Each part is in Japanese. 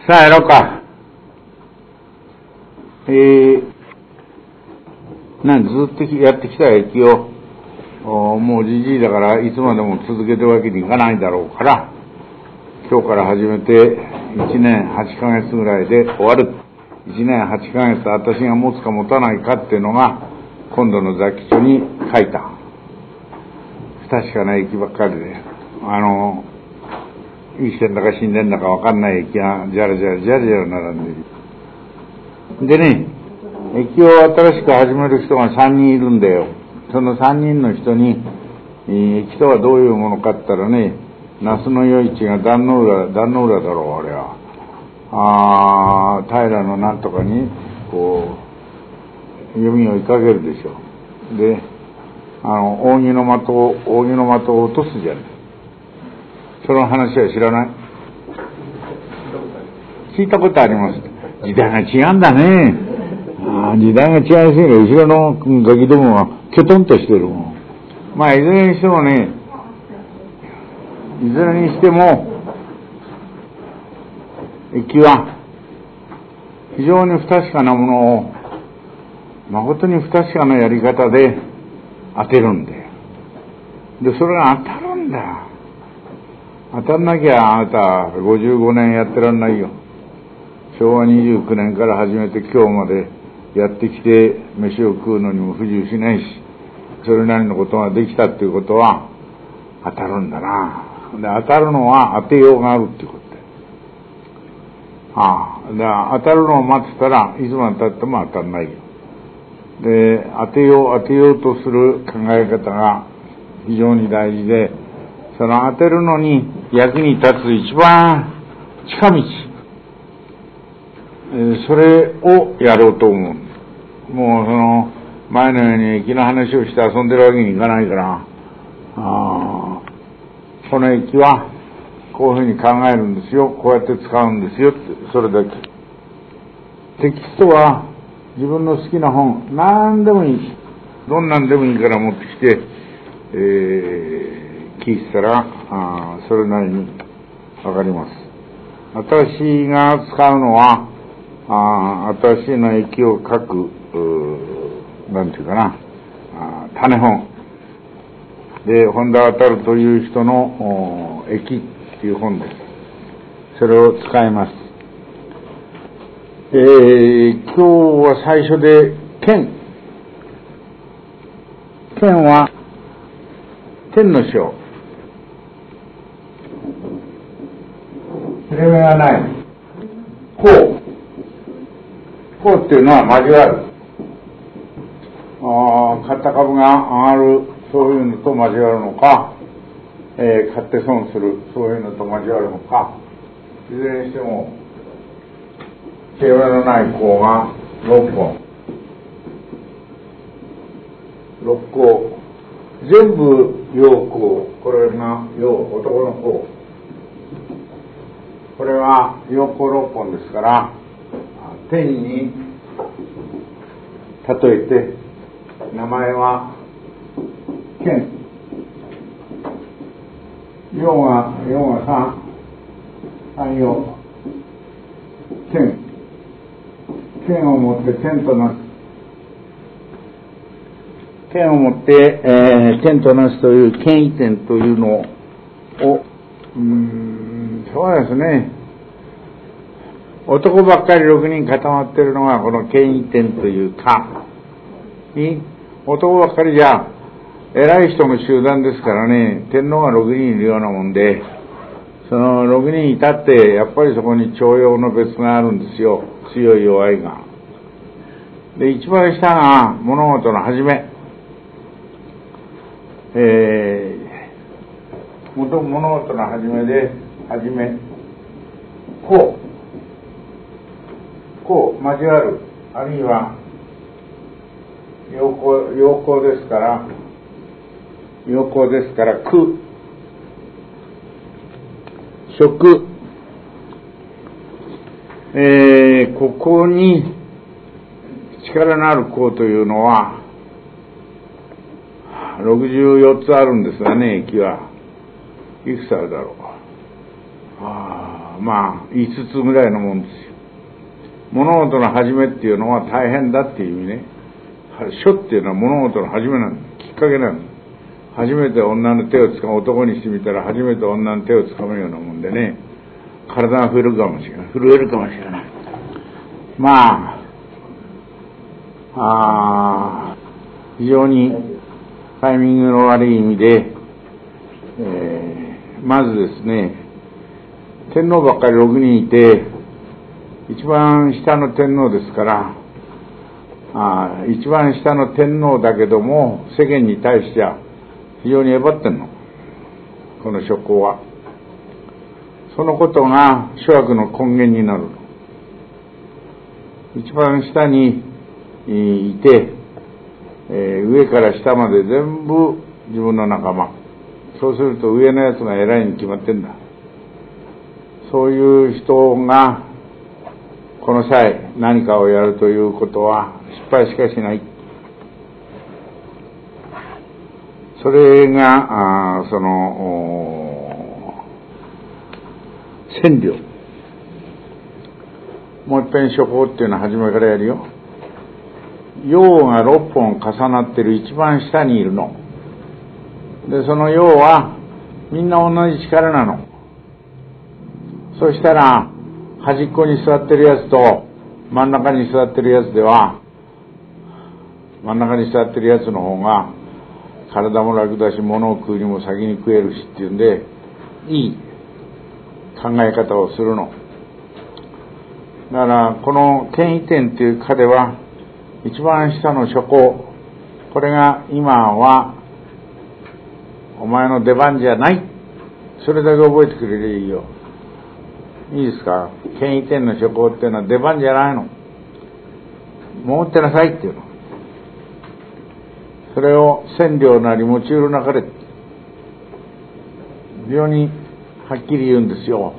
さあやろうか。ずっとやってきた駅をもうじじいだからいつまでも続けてるわけにいかないだろうから、今日から始めて1年8ヶ月ぐらいで終わる。1年8ヶ月私が持つか持たないかっていうのが今度の雑記書に書いた。不確かな駅ばっかりで、生きてんだか死んでんだか分かんない駅がじゃらじゃらじゃらじゃら並んでいる。でね、駅を新しく始める人が3人いるんだよ。その3人の人に、駅とはどういうものかって言ったらね、那須の余市が壇の浦だろう、あれは。平のなんとかに、こう、弓を追いかけるでしょ。で、扇の的を落とすじゃない。その話は知らない？聞いたことあります。時代が違うんだね。時代が違いすぎる。後ろのガキどもはキョトンとしてるもん。まあいずれにしてもね、駅は非常に不確かなものを誠に不確かなやり方で当てるんだよ。で、それが当たるんだ。当たんなきゃあなた55年やってらんないよ。昭和29年から始めて今日までやってきて飯を食うのにも不自由しないし、それなりのことができたっていうことは当たるんだな。で、当たるのは当てようがあるっていうことで。当たるのを待ってたらいつまで経っても当たんないよ。で、当てようとする考え方が非常に大事で、その当てるのに役に立つ一番近道、それをやろうと思う。もうその前のように駅の話をして遊んでるわけにいかないから、この駅はこういうふうに考えるんですよ、こうやって使うんですよって、それだけ。テキストは自分の好きな本、何でもいい、どんなんでもいいから持ってきて、聞いてたらそれなりにわかります。私が使うのは私の駅を書くなんていうかな、種本で本田渡という人の駅っていう本です。それを使います。今日は最初で剣は天の章、切れ目がない。こうっていうのは交わる。買った株が上がる、そういうのと交わるのか、買って損する、そういうのと交わるのか、いずれにしても切れ目のない項が6本、6項、全部陽項、これが陽、男の項、これは陽項6本ですから、天に例えて名前は剣、陽が3陽、剣を持って天となす、剣を持って天となすという剣意天というのをそうですね、男ばっかり6人固まっているのがこの権威天というか、男ばっかりじゃ偉い人の集団ですからね、天皇が6人いるようなもんで、その6人いたってやっぱりそこに徴用の別があるんですよ、強い弱いが。で、一番下が物事の始め、物事の始めでこう交わる、あるいは陽光ですから苦、食、ここに力のある項というのは64つあるんですがね、駅はいくつあるだろう。 まあ5つぐらいのもんですよ。物事の始めっていうのは大変だっていう意味ね。書っていうのは物事の始めなんだ、きっかけなんだ。初めて女の手をつかむ、男にしてみたら初めて女の手をつかむようなもんでね、体が震えるかもしれない、震えるかもしれない。まあ非常にタイミングの悪い意味で、まずですね、天皇ばっかり6人いて、一番下の天皇ですから、一番下の天皇だけども世間に対しては非常にえばってんの、この諸行は。そのことが諸悪の根源になる。一番下にいて、上から下まで全部自分の仲間。そうすると上のやつが偉いに決まってんだ。そういう人がこの際何かをやるということは失敗しかしない。それがその千両。もう一遍諸行っていうのは初めからやるよ。陽が6本重なってる一番下にいるので、その陽はみんな同じ力なの。そしたら端っこに座ってるやつと真ん中に座ってるやつでは、真ん中に座ってるやつの方が体も楽だし、物を食うにも先に食えるしっていうんで、いい考え方をするの。だからこの権威点っていう課では一番下の諸行、これが今はお前の出番じゃない、それだけ覚えてくれればいいよ。いいですか。権威点の諸行っていうのは出番じゃないの、持ってなさいっていうの。それを千両なり用いるなかれ、非常にはっきり言うんですよ。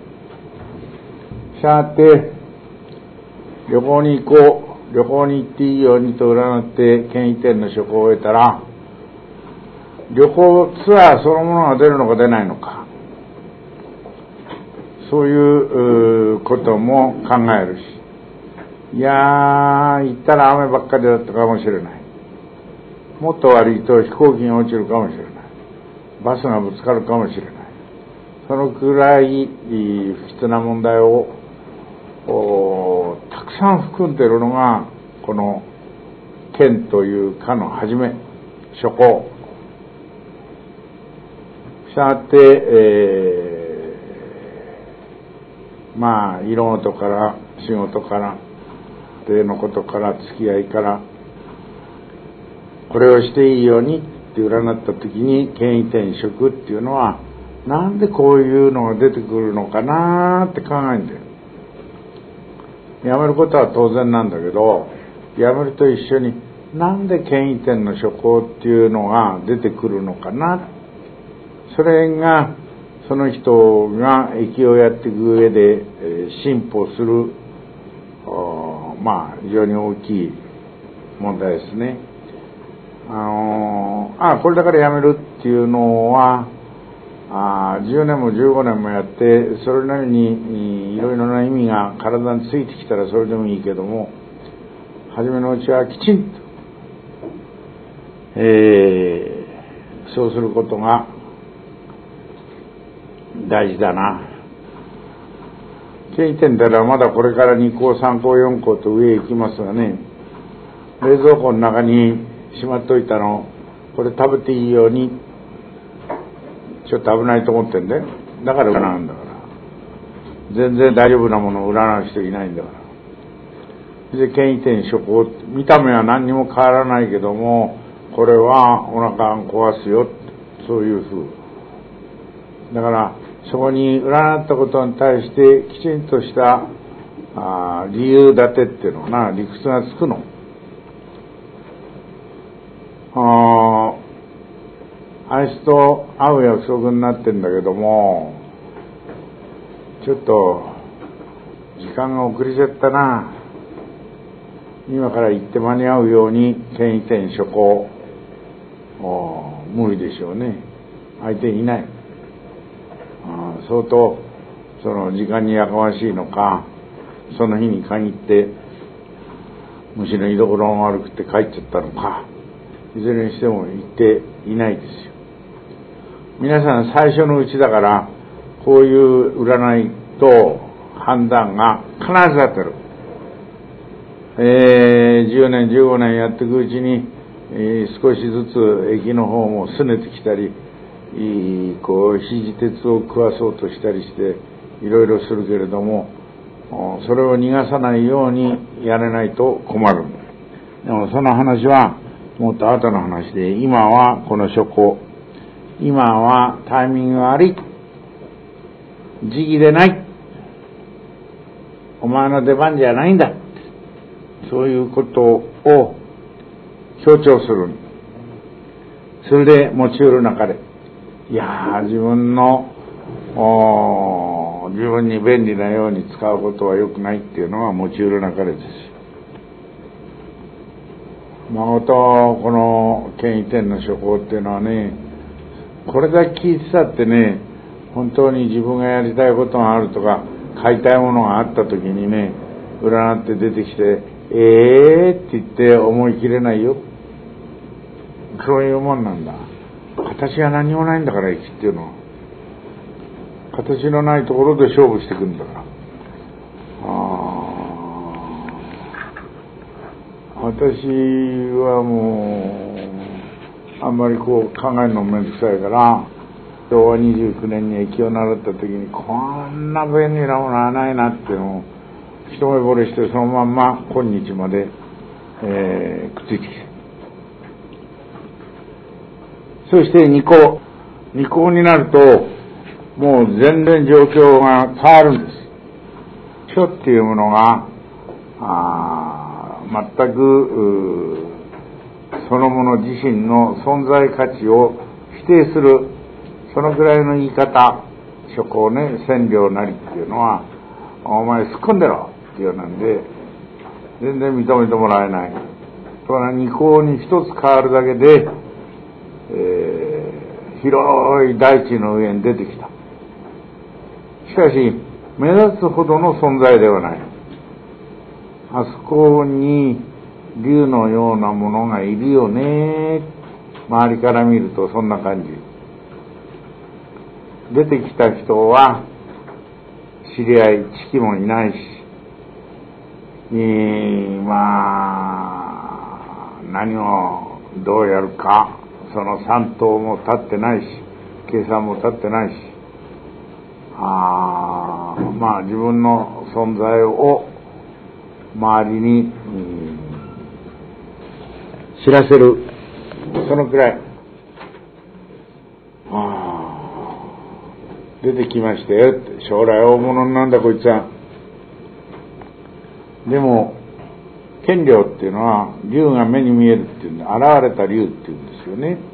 したがって旅行に行こう、旅行に行っていいようにと占って権威点の諸行を得たら、旅行ツアーそのものが出るのか出ないのか、そういうことも考えるし、いやー行ったら雨ばっかりだったかもしれない、もっと悪いと飛行機に落ちるかもしれない、バスがぶつかるかもしれない、そのくらい不吉な問題をたくさん含んでいるのがこの権という課の始め、諸行。したがって、まあ色事から仕事から手のことから付き合いから、これをしていいようにって占った時に権威転職っていうのはなんでこういうのが出てくるのかなって考えるんだよ。やめることは当然なんだけど、やめると一緒になんで権威転の諸行っていうのが出てくるのかな、それがその人が益をやっていく上で進歩するまあ非常に大きい問題ですね。これだからやめるっていうのは10年も15年もやってそれなりにいろいろな意味が体についてきたらそれでもいいけども、初めのうちはきちんと、そうすることが大事だな。権威点ではまだこれから2項3項4項と上へ行きますがね、冷蔵庫の中にしまっといたのこれ食べていいようにちょっと危ないと思ってんで、だから占うんだから。全然大丈夫なものを占う人いないんだから。で権威点諸行、見た目は何にも変わらないけどもこれはお腹を壊すよ、そういう風だから、そこに占ったことに対してきちんとした理由立てっていうのな、理屈がつくの。あいつと会う約束になってんだけども、ちょっと時間が遅れちゃったな、今から行って間に合うように権威点諸行、無理でしょうね。相手いない。相当その時間にやかましいのか、その日に限って虫の居所が悪くて帰っちゃったのか、いずれにしても言っていないですよ。皆さん最初のうちだから、こういう占いと判断が必ず当たる。10年15年やっていくうちに、少しずつ駅の方も拗ねてきたり、こう肘鉄を食わそうとしたりしていろいろするけれども、それを逃がさないようにやれないと困る。でもその話はもっと後の話で、今はこの諸行、今はタイミングが悪い、時期でない、お前の出番じゃないんだ、そういうことを強調する。それで持ち得る中で、いやー、自分に便利なように使うことは良くないっていうのは持ち得る中でです。まことこの権威天の諸行っていうのはね、これだけ聞いてたってね、本当に自分がやりたいことがあるとか買いたいものがあった時にね、占って出てきてって言って思い切れないよ。そういうもんなんだ。形が何もないんだから生きっていうのは、形のないところで勝負していくんだから。私はもうあんまりこう考えるのめんどくさいから、昭和29年に駅を習った時にこんな便利なものはないなっていうのを一目惚れして、そのまんま今日まで、くっついてきた。そして二項になるともう全然状況が変わるんです。書っていうものが全くそのもの自身の存在価値を否定する、そのくらいの言い方、書項ね、千両なりっていうのはお前突っ込んでろっていうようなんで全然認めてもらえない。それは二項に一つ変わるだけで、広い大地の上に出てきた。しかし目立つほどの存在ではない。あそこに竜のようなものがいるよね、周りから見るとそんな感じ。出てきた人は知り合い知己もいないし、何をどうやるか、その算討も立ってないし、計算も立ってないし、自分の存在を周りに、知らせる、そのくらい。出てきましたよって、将来大物なんだこいつは。でも天領っていうのは竜が目に見えるっていうんで、現れた竜っていうんですよね。